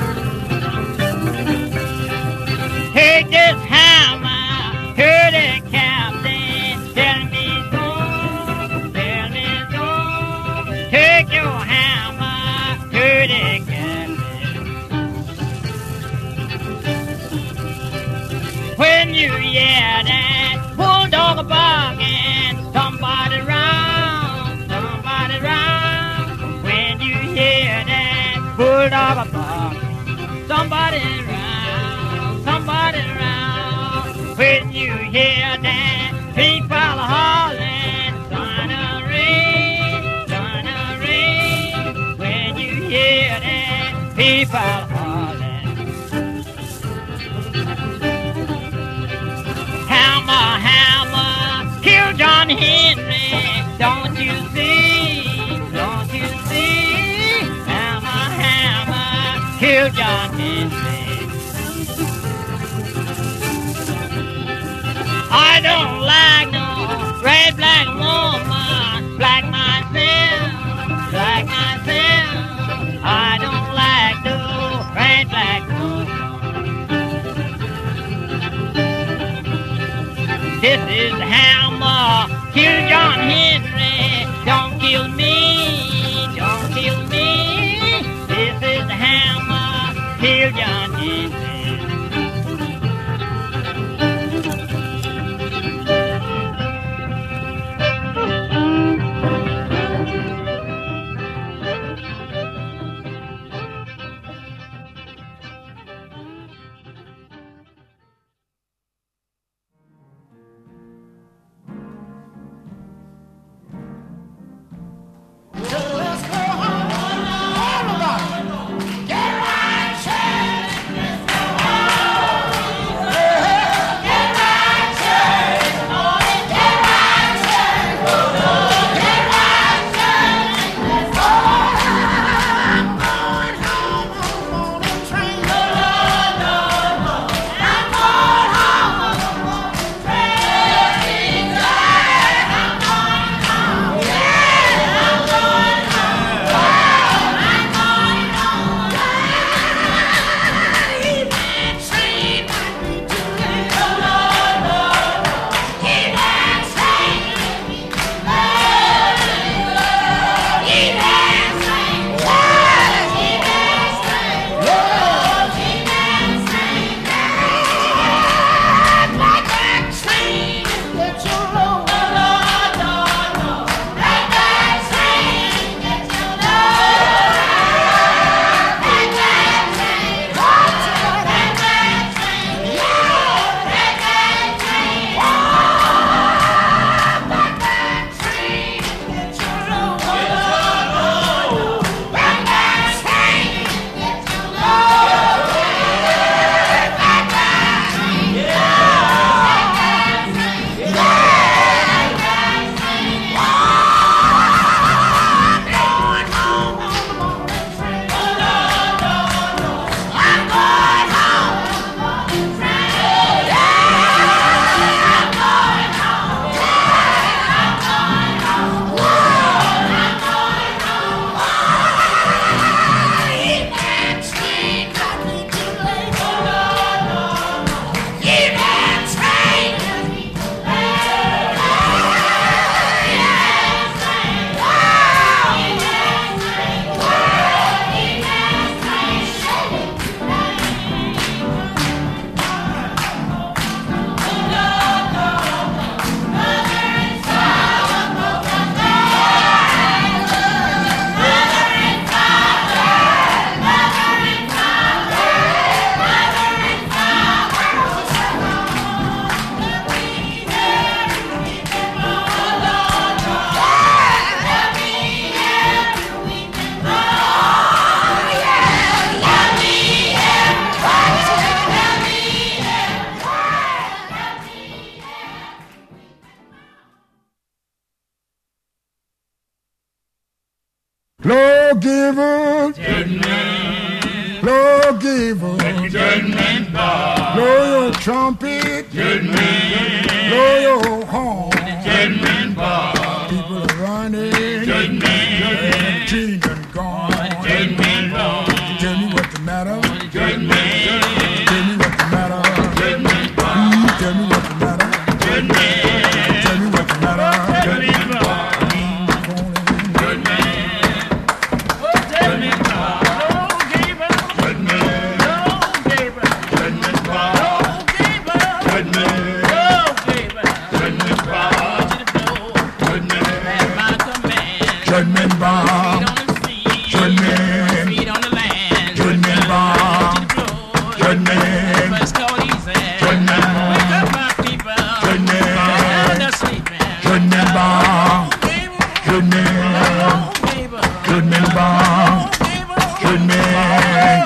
take this hammer, hurt the captain. Tell me so, tell me so. Take your hammer, hurt the captain. When you hear that bulldog barking, somebody round, somebody round. When you hear that bulldog barking, somebody round, somebody round. When you hear that people hollering, gonna rain, gonna rain. When you hear that people hollering. Hammer, hammer, kill John Henry. Don't you see? Don't you see? Hammer, hammer, kill John Henry. I don't like no red, black woman, black myself, black myself. I don't like no red, black woman. This is the hammer, kill John Henry. Don't kill me, don't kill me. This is the hammer, kill John Henry. Get right, Lawgiver, Judgment, lawgiver, Judgment Bar, blow your trumpet, Judgment, blow your horn. Judgment Bar, People are running, Judgment, kingdom gone. Judgment Bar, Tell me what the matter, Judgment, tell me what the matter, Judgment Bar, Mm, tell me what the matter, Judgment, tell me what the matter. Judgment Bar, Judgment, Judgment Bar, Judgment bomb, judgment, Feet on the land. judgment bomb, judgment, First call easy. judgment, Wake up, my people. judgment, Now they're sleeping. judgment bomb, judgment, judgment bomb, judgment,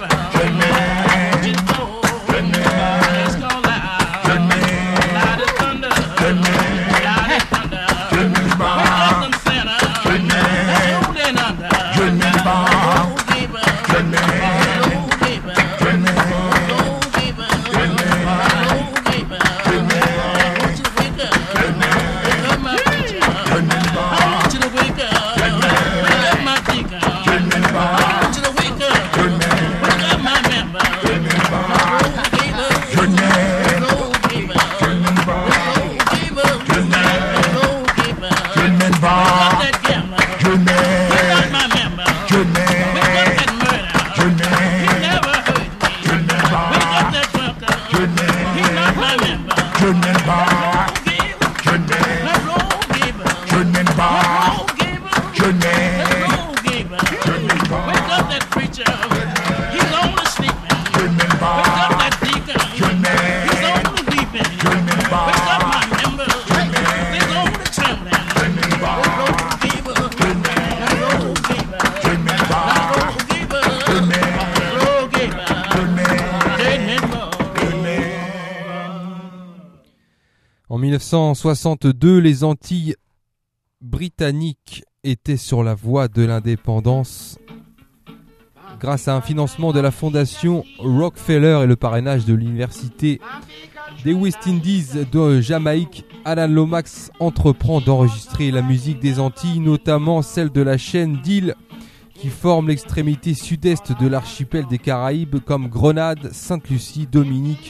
En mille neuf cent soixante-deux, les Antilles britanniques étaient sur la voie de l'indépendance grâce à un financement de la fondation Rockefeller et le parrainage de l'université des West Indies de Jamaïque. Alan Lomax entreprend d'enregistrer la musique des Antilles, notamment celle de la chaîne d'îles qui forment l'extrémité sud-est de l'archipel des Caraïbes, comme Grenade, Sainte-Lucie, Dominique,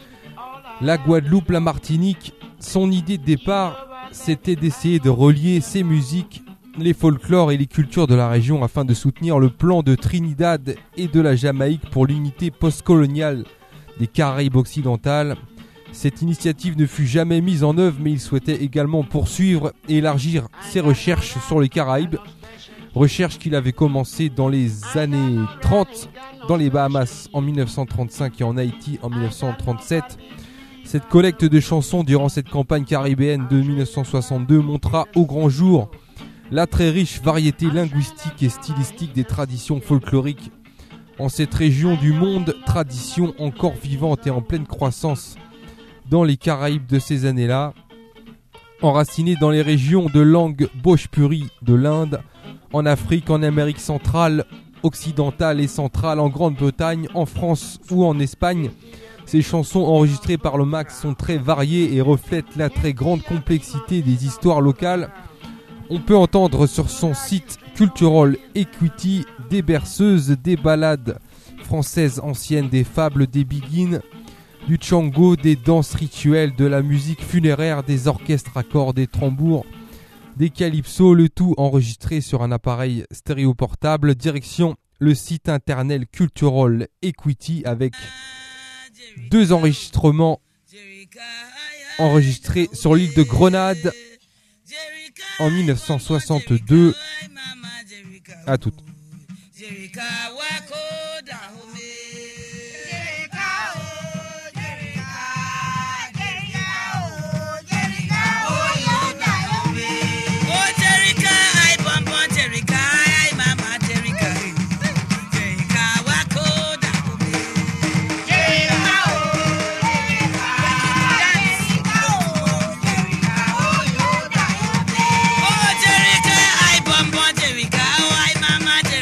la Guadeloupe, la Martinique. Son idée de départ, c'était d'essayer de relier ces musiques, les folklores et les cultures de la région afin de soutenir le plan de Trinidad et de la Jamaïque pour l'unité postcoloniale des Caraïbes occidentales. Cette initiative ne fut jamais mise en œuvre, mais il souhaitait également poursuivre et élargir ses recherches sur les Caraïbes, recherches qu'il avait commencées dans les années trente dans les Bahamas en mille neuf cent trente-cinq et en Haïti en mille neuf cent trente-sept. Cette collecte de chansons durant cette campagne caribéenne de mille neuf cent soixante-deux montra au grand jour la très riche variété linguistique et stylistique des traditions folkloriques en cette région du monde, tradition encore vivante et en pleine croissance dans les Caraïbes de ces années-là, enracinée dans les régions de langue bhojpuri de l'Inde, en Afrique, en Amérique centrale, occidentale et centrale, en Grande-Bretagne, en France ou en Espagne. Ces chansons enregistrées par le Max sont très variées et reflètent la très grande complexité des histoires locales. On peut entendre sur son site Cultural Equity des berceuses, des ballades françaises anciennes, des fables, des biguines, du tchango, des danses rituelles, de la musique funéraire, des orchestres à cordes, des tambours, des calypsos, le tout enregistré sur un appareil stéréo portable. Direction le site internet Cultural Equity avec deux enregistrements enregistrés sur l'île de Grenade en mille neuf cent soixante-deux. À toutes. Mama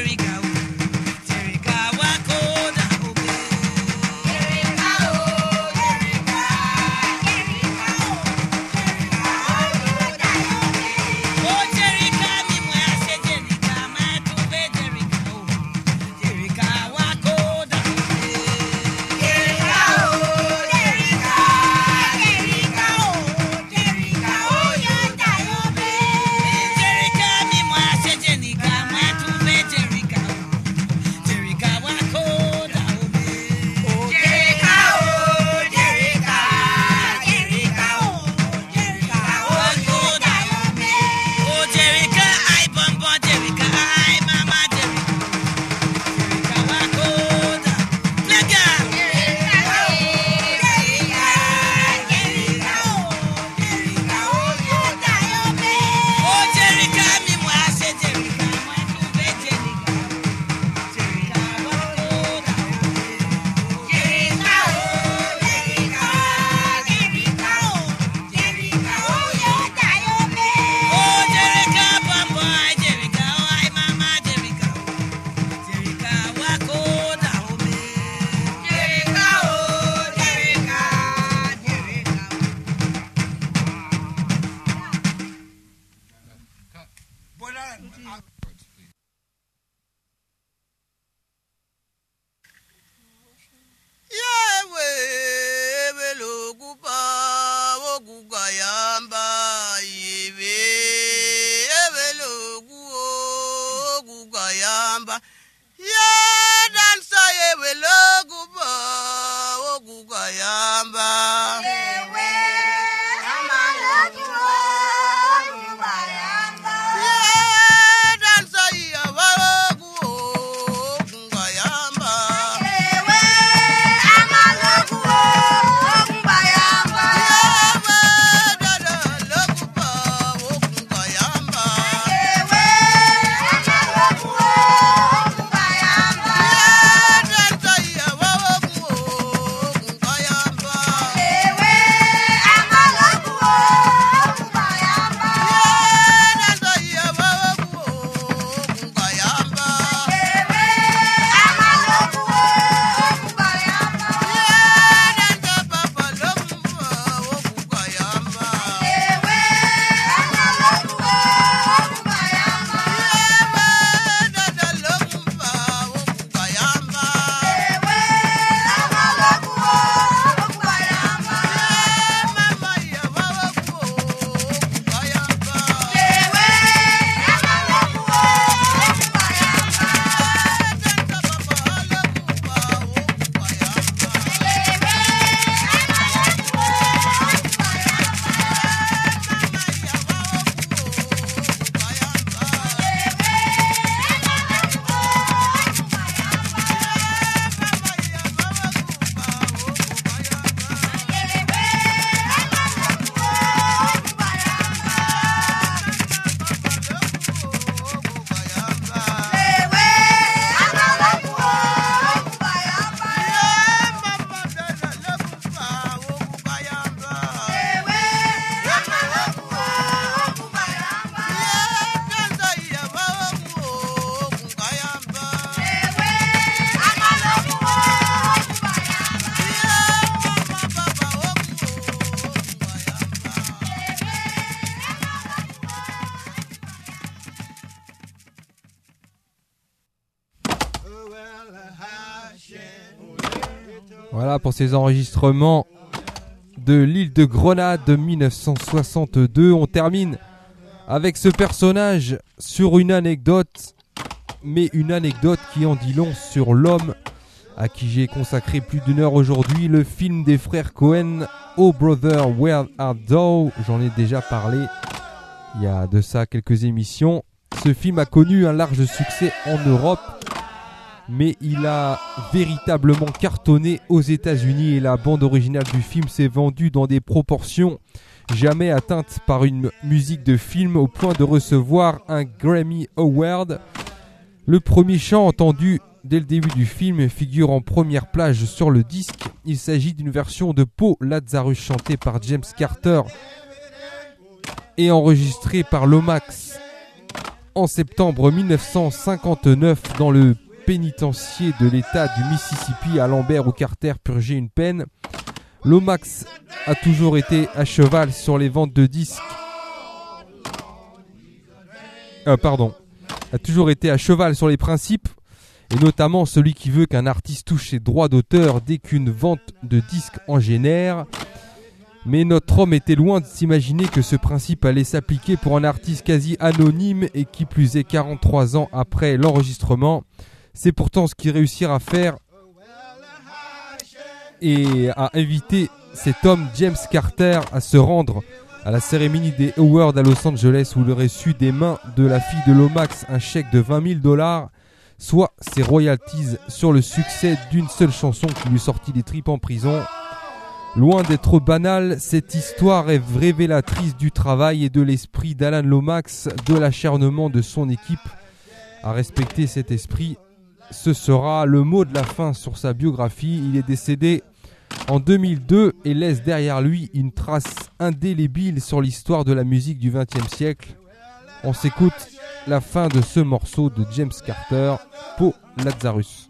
Voilà pour ces enregistrements de l'île de Grenade de dix-neuf cent soixante-deux. On termine avec ce personnage sur une anecdote, mais une anecdote qui en dit long sur l'homme à qui j'ai consacré plus d'une heure aujourd'hui. Le film des frères Cohen, Oh Brother Where Art Thou. J'en ai déjà parlé il y a de ça quelques émissions. Ce film a connu un large succès en Europe, mais il a véritablement cartonné aux États-Unis et la bande originale du film s'est vendue dans des proportions jamais atteintes par une musique de film, au point de recevoir un Grammy Award. Le premier chant entendu dès le début du film figure en première plage sur le disque. Il s'agit d'une version de Paul Lazarus chantée par James Carter et enregistrée par Lomax en septembre dix-neuf cent cinquante-neuf dans le pénitencier de l'État du Mississippi à Lambert où Carter purgeait une peine. Lomax a toujours été à cheval sur les ventes de disques. Euh, pardon. A toujours été à cheval sur les principes, et notamment celui qui veut qu'un artiste touche ses droits d'auteur dès qu'une vente de disques en génère. Mais notre homme était loin de s'imaginer que ce principe allait s'appliquer pour un artiste quasi anonyme et qui plus est quarante-trois ans après l'enregistrement. C'est pourtant ce qu'il réussira à faire et à inviter cet homme, James Carter, à se rendre à la cérémonie des Awards à Los Angeles où il aurait reçu des mains de la fille de Lomax un chèque de vingt mille dollars, soit ses royalties sur le succès d'une seule chanson qui lui sortit des tripes en prison. Loin d'être banale, cette histoire est révélatrice du travail et de l'esprit d'Alan Lomax, de l'acharnement de son équipe à respecter cet esprit. Ce sera le mot de la fin sur sa biographie. Il est décédé en deux mille deux et laisse derrière lui une trace indélébile sur l'histoire de la musique du vingtième siècle. On s'écoute la fin de ce morceau de James Carter, Paul Lazarus.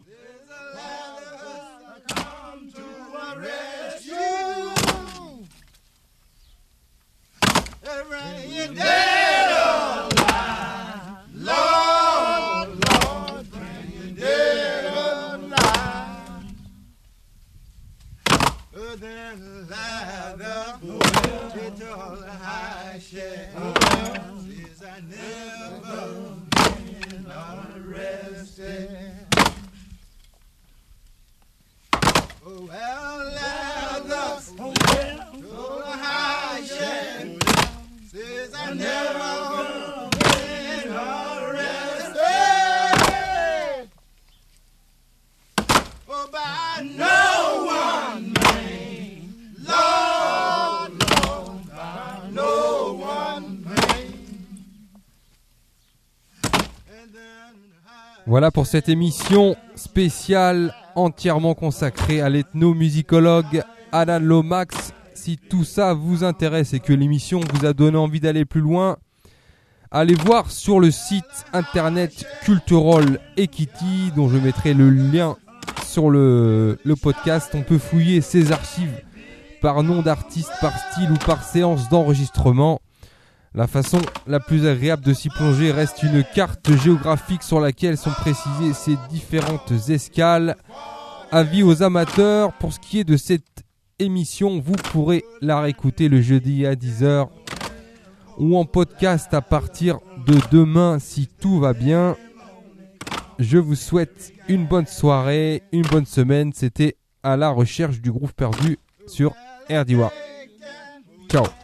Voilà pour cette émission spéciale entièrement consacrée à l'ethnomusicologue Alan Lomax. Si tout ça vous intéresse et que l'émission vous a donné envie d'aller plus loin, allez voir sur le site internet Cultural Equity, dont je mettrai le lien sur le, le podcast. On peut fouiller ses archives par nom d'artiste, par style ou par séance d'enregistrement. La façon la plus agréable de s'y plonger reste une carte géographique sur laquelle sont précisées ces différentes escales. Avis aux amateurs, pour ce qui est de cette émission, vous pourrez la réécouter le jeudi à dix heures ou en podcast à partir de demain si tout va bien. Je vous souhaite une bonne soirée, une bonne semaine. C'était À la recherche du groove perdu sur R D I W A. Ciao.